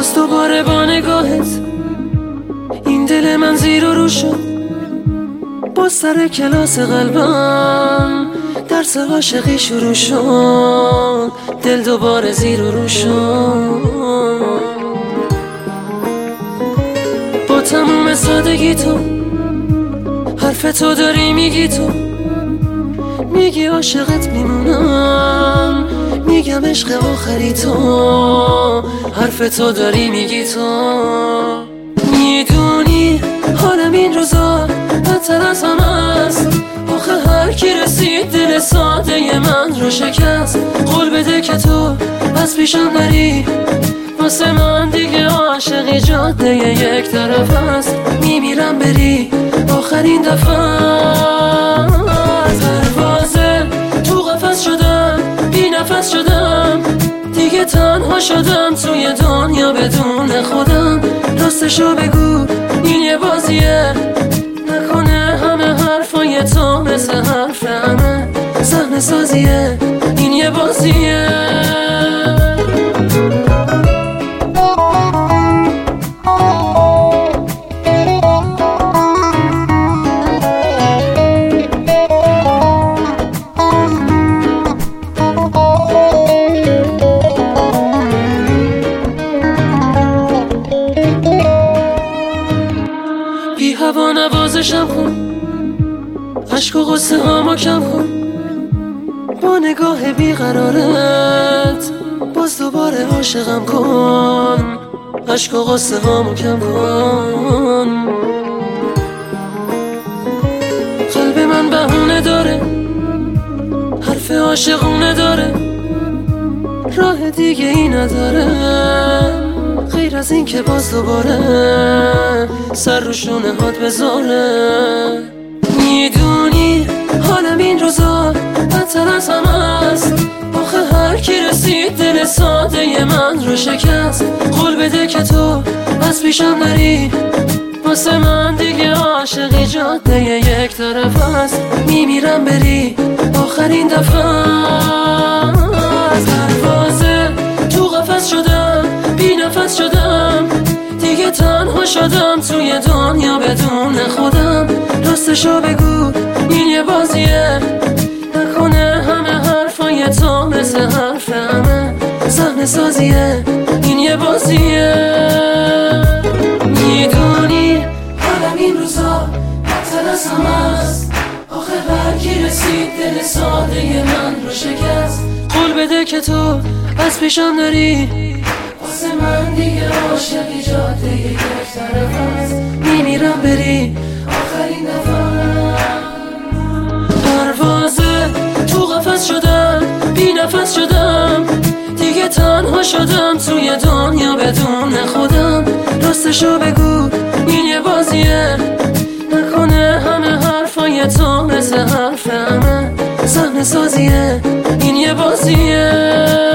باز دوباره با نگاهت این دل من زیر و رو شد. باز سر کلاس قلبم درس عاشقی شروع شد. دل دوباره زیر و رو شد. با تموم سادگی تو حرف تو داری میگی، تو میگی عاشقت میمونم، میگم عشق آخری تو. حرف تو داری میگی، تو میدونی حالم این روزا بدتر از همه است. آخه هر کی رسید دل ساده من رو شکست. قول بده که تو از پیشم نری، واسه من دیگه عاشقی جاده یک طرف است. میمیرم بری آخرین دفعه. پروازه تو قفس شدم، بی نفس شدم، دیگه تنها شدم توی دنیا بدون خودم. راستشو بگو این یه بازیه، نکنه همه حرفای تو مثل حرف همه صحنه سازیه. این یه بازیه. بی هوا نوازشم کن، عشق و غصه هامو کم کن. با نگاه بیقرارت باز دوباره عاشقم کن. عشق و غصه هامو کم کن. قلب من بهونه داره، حرف عاشقونه داره، راه دیگه ای نداره غیر از این که باز دوباره سر رو شونه هات بذاره. میدونی حالم این روزا بدتر از همه است. آخه هر کی رسید دل ساده من رو شکست. قول بده که تو از پیشم نری، واسه من دیگه عاشقی جاده یک طرف است. میمیرم بری آخرین دفعه. پروازه تو قفس شدم، بی نفس شدم، دیگه تنها شدم توی دنیا بدون خودم. راستشو بگو این یه بازیه، نکنه همه حرفای تو مثل حرف همه صحنه سازیه. این یه بازیه. میدونی حالم این روزا بدتر از همه است. آخه هر کی رسید دل ساده من رو شکست. قول بده که تو از پیشم نری، واسه من دیگه عاشقی جاده یک طرف است. میمیرم بری آخرین دفعه. پروازه تو قفس شدم، بی نفس شدم، دیگه تنها شدم توی دنیا بدون خودم. راستشو بگو این یه بازیه، نکنه همه حرفای تو مثل حرف همه صحنه سازیه. این یه بازیه.